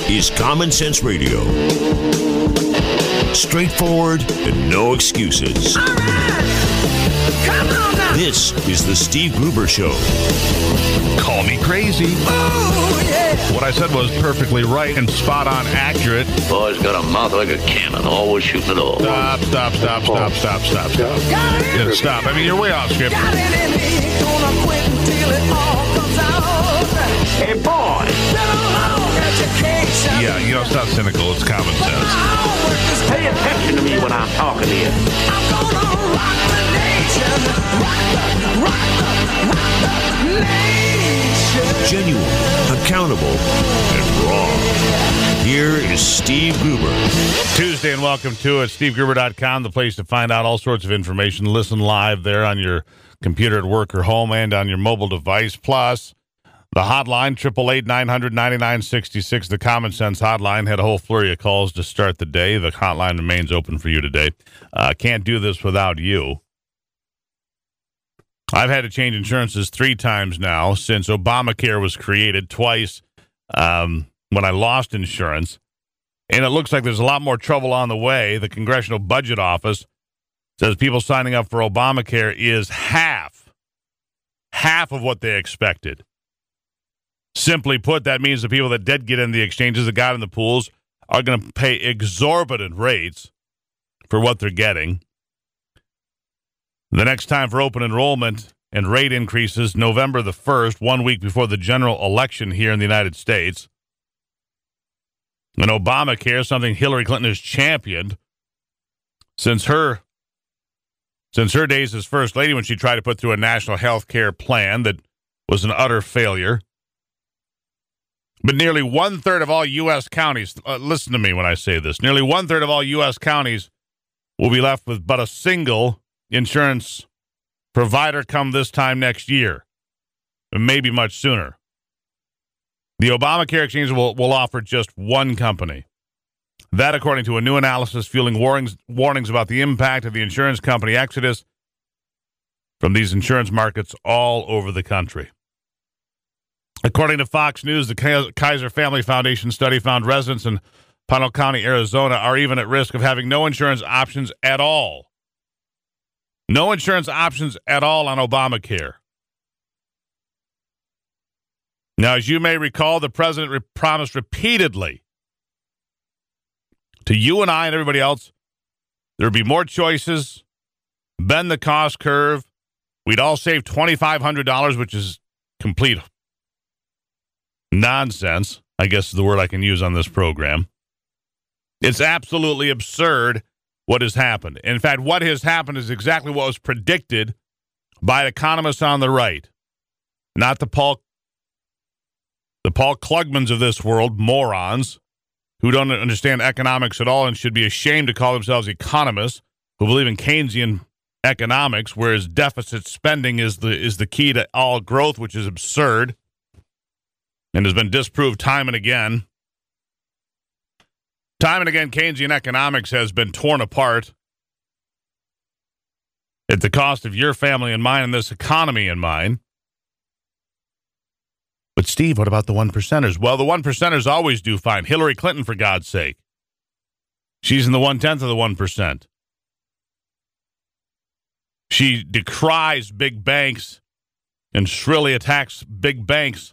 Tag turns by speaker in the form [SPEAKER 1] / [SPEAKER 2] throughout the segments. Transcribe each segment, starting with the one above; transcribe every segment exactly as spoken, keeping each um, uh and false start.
[SPEAKER 1] is Common Sense Radio. Straightforward and no excuses.
[SPEAKER 2] All right. Come on now.
[SPEAKER 1] This is the Steve Gruber Show.
[SPEAKER 3] Call me crazy.
[SPEAKER 2] Oh, yeah.
[SPEAKER 3] What I said was perfectly right and spot on accurate.
[SPEAKER 4] Boy's got a mouth like a cannon, always shooting it all.
[SPEAKER 3] Stop, stop, stop, stop, stop, stop, stop.
[SPEAKER 2] Got it.
[SPEAKER 3] Yeah, stop. I mean, you're way off script.
[SPEAKER 2] Got it in me. Gonna quit until it all comes out.
[SPEAKER 4] Hey, boy.
[SPEAKER 2] Been a long education.
[SPEAKER 3] Yeah, you know, it's not cynical. It's common
[SPEAKER 2] But
[SPEAKER 3] sense.
[SPEAKER 2] my homework is
[SPEAKER 4] Pay attention to me when I'm talking to you.
[SPEAKER 2] I'm gonna rock the nation. Rock the, rock the, rock the nation.
[SPEAKER 1] Genuine, accountable, and raw. Here is Steve Gruber.
[SPEAKER 3] Tuesday, and welcome to it. Steve Gruber dot com, the place to find out all sorts of information. Listen live there on your computer at work or home and on your mobile device. Plus, the hotline, eight eight eight, nine hundred, ninety-nine sixty-six, the Common Sense hotline. Had a whole flurry of calls to start the day. The hotline remains open for you today. Uh, can't do this without you. I've had to change insurances three times now since Obamacare was created, twice um, when I lost insurance. And it looks like there's a lot more trouble on the way. The Congressional Budget Office says people signing up for Obamacare is half, half of what they expected. Simply put, that means the people that did get in the exchanges, that got in the pools, are going to pay exorbitant rates for what they're getting. The next time for open enrollment and rate increases, November the first, one week before the general election here in the United States. And Obamacare, something Hillary Clinton has championed since her since her days as First Lady, when she tried to put through a national health care plan that was an utter failure. But nearly one-third of all U S counties, uh, listen to me when I say this, nearly one-third of all U S counties will be left with but a single insurance provider come this time next year, and maybe much sooner. The Obamacare exchange will, will offer just one company. That, according to a new analysis, fueling warnings, warnings about the impact of the insurance company exodus from these insurance markets all over the country. According to Fox News, the Kaiser Family Foundation study found residents in Pinal County, Arizona, are even at risk of having no insurance options at all. No insurance options at all on Obamacare. Now, as you may recall, the president re- promised repeatedly to you and I and everybody else there would be more choices, bend the cost curve. We'd all save two thousand five hundred dollars, which is complete nonsense, I guess is the word I can use on this program. It's absolutely absurd what has happened. In fact, what has happened is exactly what was predicted by economists on the right. Not the Paul the Paul Klugmans of this world, morons, who don't understand economics at all and should be ashamed to call themselves economists, who believe in Keynesian economics, whereas deficit spending is the is the key to all growth, which is absurd and has been disproved time and again. Time and again, Keynesian economics has been torn apart at the cost of your family and mine and this economy and mine. But, Steve, what about the one percenters? Well, the one percenters always do fine. Hillary Clinton, for God's sake. She's in the one-tenth of the one percent. She decries big banks and shrilly attacks big banks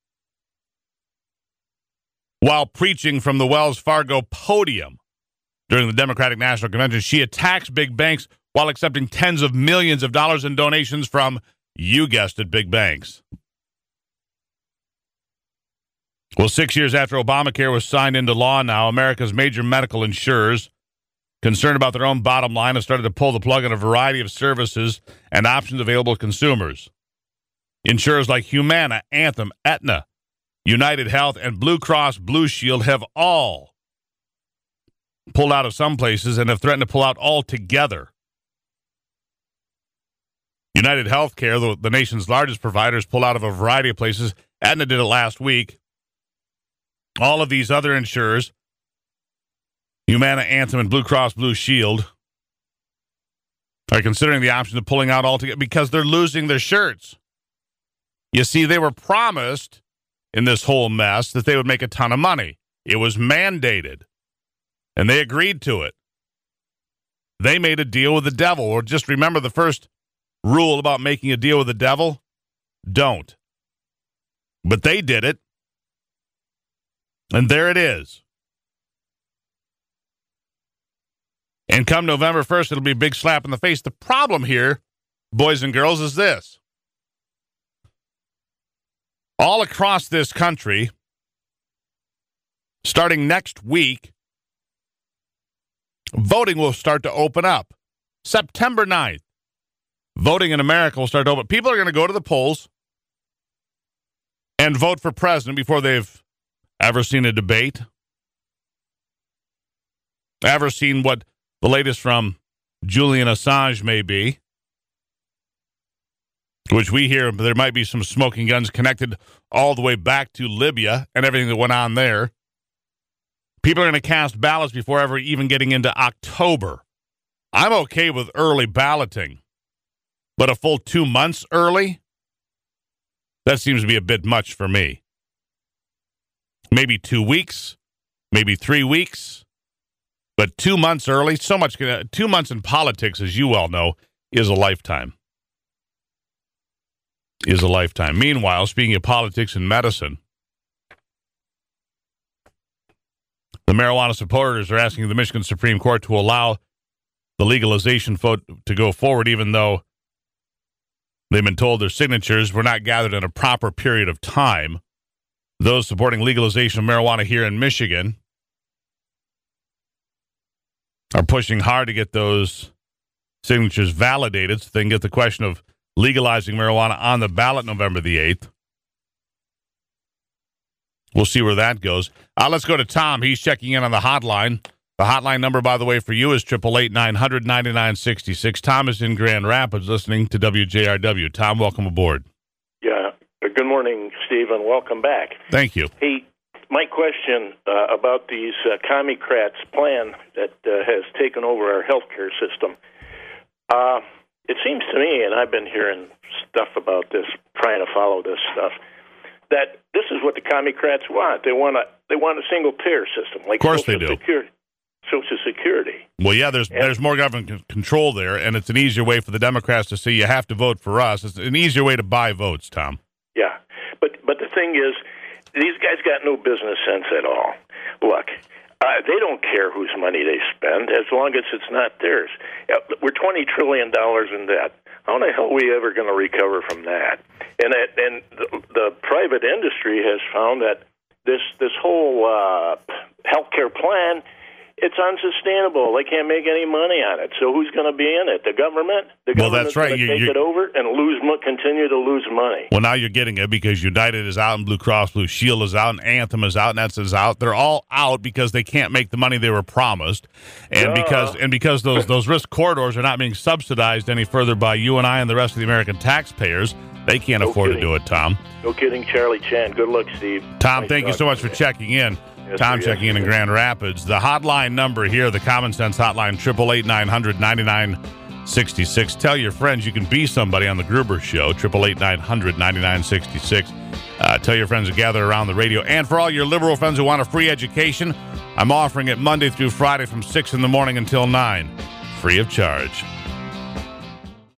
[SPEAKER 3] while preaching from the Wells Fargo podium during the Democratic National Convention. She attacks big banks while accepting tens of millions of dollars in donations from, you guessed it, big banks. Well, six years after Obamacare was signed into law now, America's major medical insurers, concerned about their own bottom line, have started to pull the plug on a variety of services and options available to consumers. Insurers like Humana, Anthem, Aetna, United Health, and Blue Cross Blue Shield have all pulled out of some places and have threatened to pull out altogether. United Healthcare, the, the nation's largest provider, has pulled out of a variety of places. Aetna did it last week. All of these other insurers, Humana, Anthem, and Blue Cross Blue Shield, are considering the option of pulling out altogether because they're losing their shirts. You see, they were promised in this whole mess that they would make a ton of money. It was mandated, and they agreed to it. They made a deal with the devil. Or just remember the first rule about making a deal with the devil? Don't. But they did it, and there it is. And come November first, it'll be a big slap in the face. The problem here, boys and girls, is this. All across this country, starting next week, voting will start to open up. September ninth, voting in America will start to open. People are going to go to the polls and vote for president before they've ever seen a debate, ever seen what the latest from Julian Assange may be, which we hear there might be some smoking guns connected all the way back to Libya and everything that went on there. People are going to cast ballots before ever even getting into October. I'm okay with early balloting, but a full two months early? That seems to be a bit much for me. Maybe two weeks, maybe three weeks. But two months early, so much, two months in politics, as you well know, is a lifetime. Is a lifetime. Meanwhile, speaking of politics and medicine, the marijuana supporters are asking the Michigan Supreme Court to allow the legalization vote to go forward, even though they've been told their signatures were not gathered in a proper period of time. Those supporting legalization of marijuana here in Michigan are pushing hard to get those signatures validated so they can get the question of legalizing marijuana on the ballot November the eighth. We'll see where that goes. Uh, let's go to Tom. He's checking in on the hotline. The hotline number, by the way, for you is eight eight eight, nine hundred, ninety-nine sixty-six. Tom is in Grand Rapids listening to W J R W. Tom, welcome aboard.
[SPEAKER 5] Yeah. Good morning, Steve, and welcome back.
[SPEAKER 3] Thank you.
[SPEAKER 5] Hey, my question uh, about these uh, Commie-crats plan that uh, has taken over our healthcare system. Uh, it seems to me, and I've been hearing stuff about this, trying to follow this stuff, that this is what the Commie-crats want. They want a they want a single tier system, like
[SPEAKER 3] of course
[SPEAKER 5] Social
[SPEAKER 3] they do.
[SPEAKER 5] Security. Social Security.
[SPEAKER 3] Well, yeah, there's
[SPEAKER 5] and,
[SPEAKER 3] there's more government c- control there, and it's an easier way for the Democrats to say you have to vote for us. It's an easier way to buy votes, Tom.
[SPEAKER 5] Yeah, but but the thing is, these guys got no business sense at all. Look, uh, they don't care whose money they spend as long as it's not theirs. We're twenty trillion dollars in debt. How the hell are we ever going to recover from that? And it, and the, the private industry has found that this this whole uh, healthcare plan, it's unsustainable. They can't make any money on it. So who's going to be in it? The government? The
[SPEAKER 3] Well,
[SPEAKER 5] government's
[SPEAKER 3] that's right.
[SPEAKER 5] going to
[SPEAKER 3] You-
[SPEAKER 5] take
[SPEAKER 3] you-
[SPEAKER 5] it over and lose, mo- continue to lose money.
[SPEAKER 3] Well, now you're getting it because United is out and Blue Cross Blue Shield is out and Anthem is out and Nets is out. They're all out because they can't make the money they were promised, and
[SPEAKER 5] Duh.
[SPEAKER 3] because and because those those risk corridors are not being subsidized any further by you and I and the rest of the American taxpayers. They can't
[SPEAKER 5] No
[SPEAKER 3] afford
[SPEAKER 5] kidding.
[SPEAKER 3] to do it, Tom.
[SPEAKER 5] No kidding, Charlie Chan. Good luck, Steve.
[SPEAKER 3] Tom,
[SPEAKER 5] Nice
[SPEAKER 3] thank you so
[SPEAKER 5] talking
[SPEAKER 3] much for
[SPEAKER 5] to you.
[SPEAKER 3] checking in.
[SPEAKER 5] Yes,
[SPEAKER 3] Tom
[SPEAKER 5] sir,
[SPEAKER 3] checking
[SPEAKER 5] yes,
[SPEAKER 3] in in
[SPEAKER 5] sir.
[SPEAKER 3] Grand Rapids. The hotline number here, the Common Sense hotline, eight eight eight, nine hundred, ninety-nine sixty-six. Tell your friends you can be somebody on the Gruber Show, eight eight eight, nine hundred, ninety-nine sixty-six. Uh, tell your friends to gather around the radio. And for all your liberal friends who want a free education, I'm offering it Monday through Friday from six in the morning until nine, free of charge.